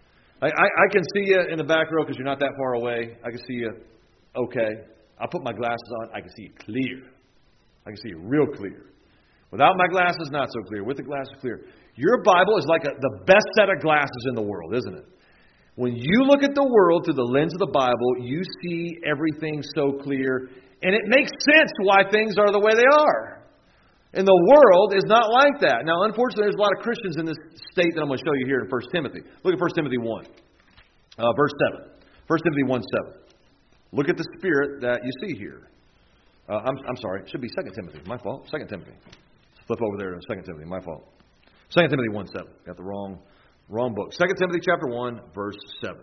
I can see you in the back row because you're not that far away. I can see you okay. I'll put my glasses on. I can see you clear. I can see you real clear. Without my glasses, not so clear. With the glasses, clear. Your Bible is like the best set of glasses in the world, isn't it? When you look at the world through the lens of the Bible, you see everything so clear, and it makes sense why things are the way they are. And the world is not like that. Now, unfortunately, there's a lot of Christians in this state that I'm going to show you here in 1 Timothy. Look at 1 Timothy 1, verse 7. 1 Timothy 1, 7. Look at the spirit that you see here. I'm sorry, it should be 2 Timothy. My fault. 2 Timothy. Flip over there to 2 Timothy. My fault. 2 Timothy 1, 7. Got the wrong book. 2 Timothy chapter 1, verse 7.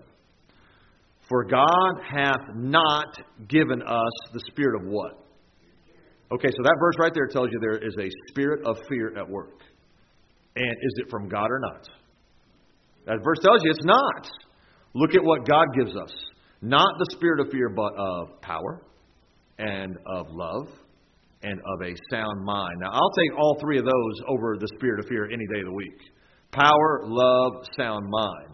For God hath not given us the spirit of what? Okay, so that verse right there tells you there is a spirit of fear at work. And is it from God or not? That verse tells you it's not. Look at what God gives us. Not the spirit of fear, but of power and of love and of a sound mind. Now, I'll take all three of those over the spirit of fear any day of the week. Power, love, sound mind.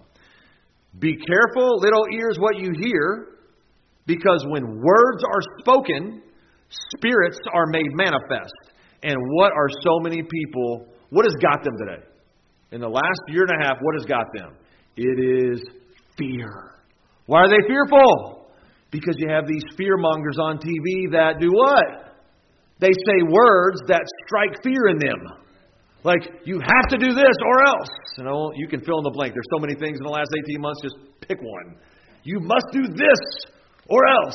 Be careful, little ears, what you hear, because when words are spoken, spirits are made manifest. And what are so many people, what has got them today? In the last year and a half, what has got them? It is fear. Why are they fearful? Because you have these fear mongers on TV that do what? They say words that strike fear in them. Like, you have to do this or else. You can fill in the blank. There's so many things in the last 18 months, just pick one. You must do this or else.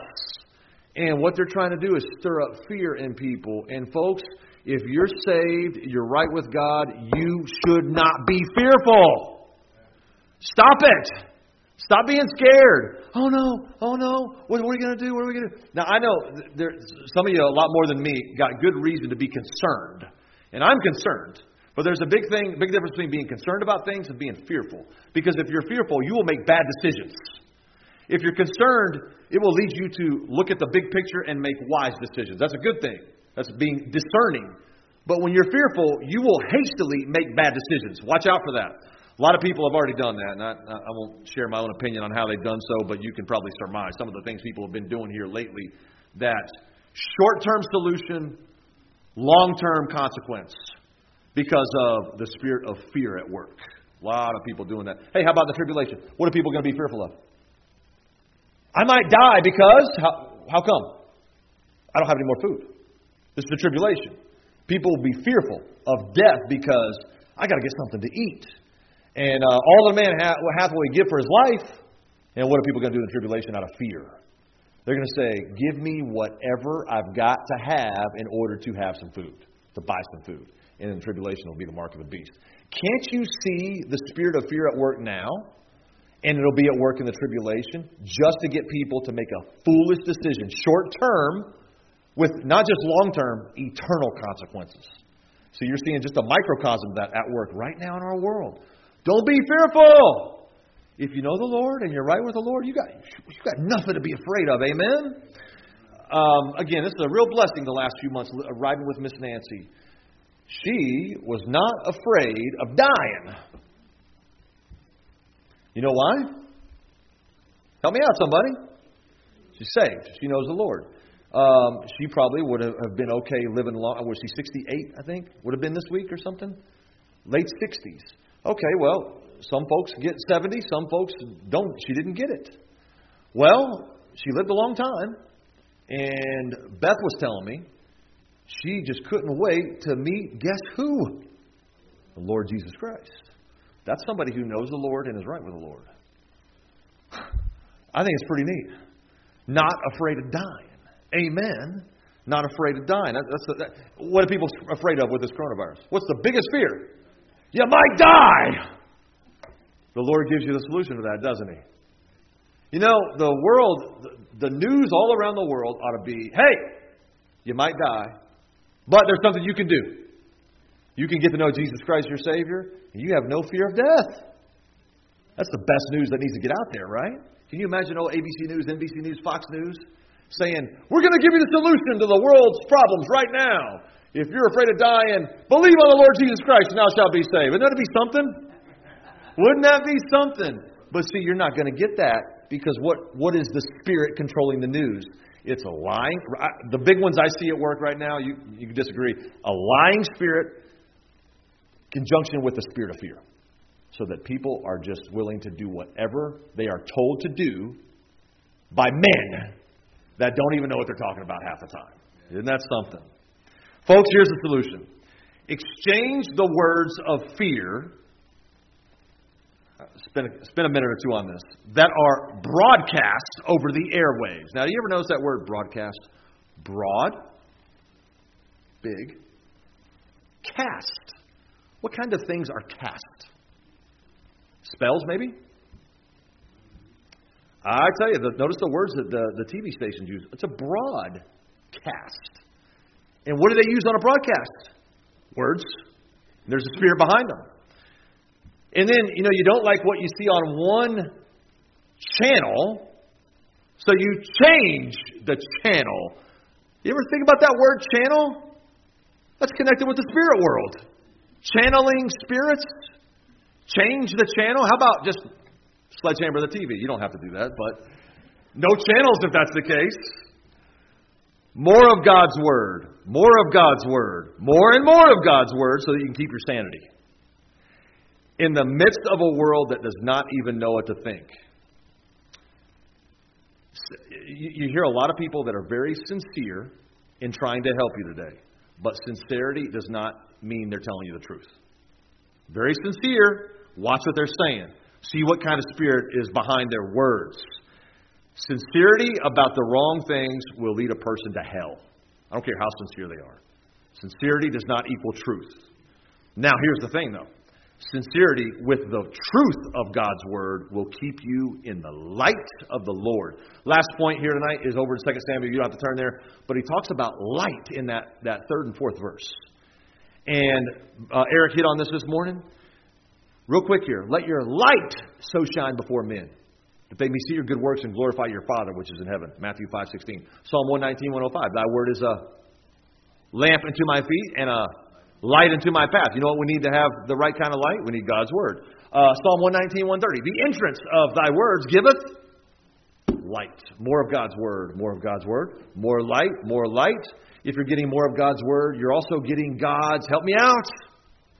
And what they're trying to do is stir up fear in people. And folks, if you're saved, you're right with God, you should not be fearful. Stop it. Stop being scared. Oh no. What are we going to do? What are we going to do? Now, I know some of you, a lot more than me, got good reason to be concerned. And I'm concerned. But there's a big difference between being concerned about things and being fearful. Because if you're fearful, you will make bad decisions. If you're concerned, it will lead you to look at the big picture and make wise decisions. That's a good thing. That's being discerning. But when you're fearful, you will hastily make bad decisions. Watch out for that. A lot of people have already done that, and I won't share my own opinion on how they've done so, but you can probably surmise some of the things people have been doing here lately, that short-term solution, long-term consequence. because of the spirit of fear at work. A lot of people doing that. Hey, how about the tribulation? What are people going to be fearful of? I might die because, how come? I don't have any more food. This is the tribulation. People will be fearful of death because I got to get something to eat. And all the man hath will he give for his life. And what are people going to do in the tribulation out of fear? They're going to say, give me whatever I've got to have in order to have some food, to buy some food. And in the tribulation, it'll be the mark of the beast. Can't you see the spirit of fear at work now? And it'll be at work in the tribulation just to get people to make a foolish decision, short term, with not just long term, eternal consequences. So you're seeing just a microcosm of that at work right now in our world. Don't be fearful. If you know the Lord and you're right with the Lord, you got nothing to be afraid of. Amen? Again, this is a real blessing the last few months riding with Miss Nancy. She was not afraid of dying. You know why? Help me out, somebody. She's saved. She knows the Lord. She probably would have been okay living long. Was she 68, I think? Would have been this week or something? Late 60s. Okay, well, some folks get 70, some folks don't. She didn't get it. Well, she lived a long time, and Beth was telling me she just couldn't wait to meet, guess who? The Lord Jesus Christ. That's somebody who knows the Lord and is right with the Lord. I think it's pretty neat. Not afraid of dying. Amen. Not afraid of dying. What are people afraid of with this coronavirus? What's the biggest fear? You might die. The Lord gives you the solution to that, doesn't He? You know, the world, the news all around the world ought to be, hey, you might die, but there's something you can do. You can get to know Jesus Christ, your Savior, and you have no fear of death. That's the best news that needs to get out there, right? Can you imagine ABC News, NBC News, Fox News saying, we're going to give you the solution to the world's problems right now. If you're afraid of dying, believe on the Lord Jesus Christ and thou shalt be saved. Wouldn't that be something? Wouldn't that be something? But see, you're not going to get that because what is the spirit controlling the news? It's a lying. The big ones I see at work right now, you can disagree. A lying spirit conjunction with the spirit of fear. So that people are just willing to do whatever they are told to do by men that don't even know what they're talking about half the time. Isn't that something? Folks, here's the solution. Exchange the words of fear. Spend a minute or two on this. That are broadcast over the airwaves. Now, do you ever notice that word broadcast? Broad. Big. Cast. What kind of things are cast? Spells, maybe? I tell you, notice the words that the TV stations use. It's a broadcast. And what do they use on a broadcast? Words. There's a spirit behind them. And then, you don't like what you see on one channel, so you change the channel. You ever think about that word channel? That's connected with the spirit world. Channeling spirits. Change the channel. How about just sledgehammer the TV? You don't have to do that, but no channels if that's the case. More of God's Word. More of God's Word. More and more of God's Word so that you can keep your sanity. In the midst of a world that does not even know what to think. You hear a lot of people that are very sincere in trying to help you today. But sincerity does not mean they're telling you the truth. Very sincere. Watch what they're saying. See what kind of spirit is behind their words. Sincerity about the wrong things will lead a person to hell. I don't care how sincere they are. Sincerity does not equal truth. Now, here's the thing, though. Sincerity with the truth of God's Word will keep you in the light of the Lord. Last point here tonight is over in 2 Samuel. You don't have to turn there. But he talks about light in that third and fourth verse. And Eric hit on this morning. Real quick here. Let your light so shine before men, that they may see your good works and glorify your Father which is in heaven. Matthew 5:16. Psalm 119, 105. Thy word is a lamp unto my feet and a light unto my path. You know what we need to have the right kind of light? We need God's Word. Psalm 119, 130. The entrance of thy words giveth light. More of God's Word. More of God's Word. More light. More light. If you're getting more of God's Word, you're also getting God's, help me out,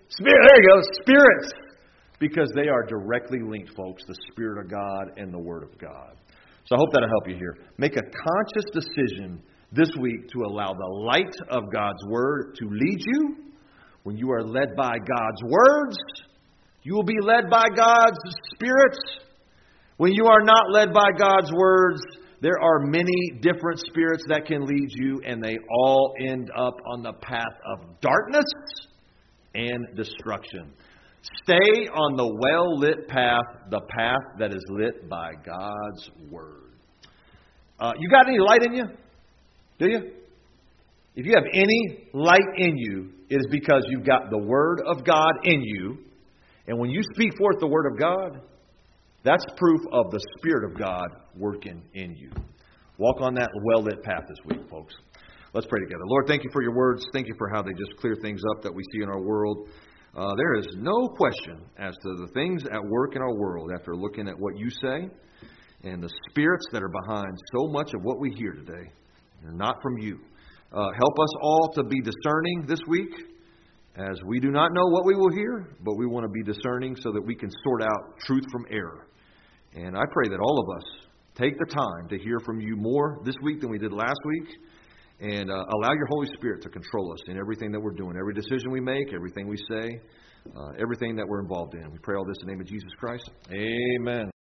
There you go, spirits. Because they are directly linked, folks, the Spirit of God and the Word of God. So I hope that'll help you here. Make a conscious decision this week to allow the light of God's Word to lead you. When you are led by God's words, you will be led by God's Spirit. When you are not led by God's words, there are many different spirits that can lead you, and they all end up on the path of darkness and destruction. Stay on the well-lit path, the path that is lit by God's Word. You got any light in you? Do you? If you have any light in you, it is because you've got the Word of God in you. And when you speak forth the Word of God, that's proof of the Spirit of God working in you. Walk on that well-lit path this week, folks. Let's pray together. Lord, thank you for your words. Thank you for how they just clear things up that we see in our world. There is no question as to the things at work in our world after looking at what you say and the spirits that are behind so much of what we hear today. They're not from you. Help us all to be discerning this week, as we do not know what we will hear, but we want to be discerning so that we can sort out truth from error. And I pray that all of us take the time to hear from you more this week than we did last week, and allow your Holy Spirit to control us in everything that we're doing, every decision we make, everything we say, everything that we're involved in. We pray all this in the name of Jesus Christ. Amen.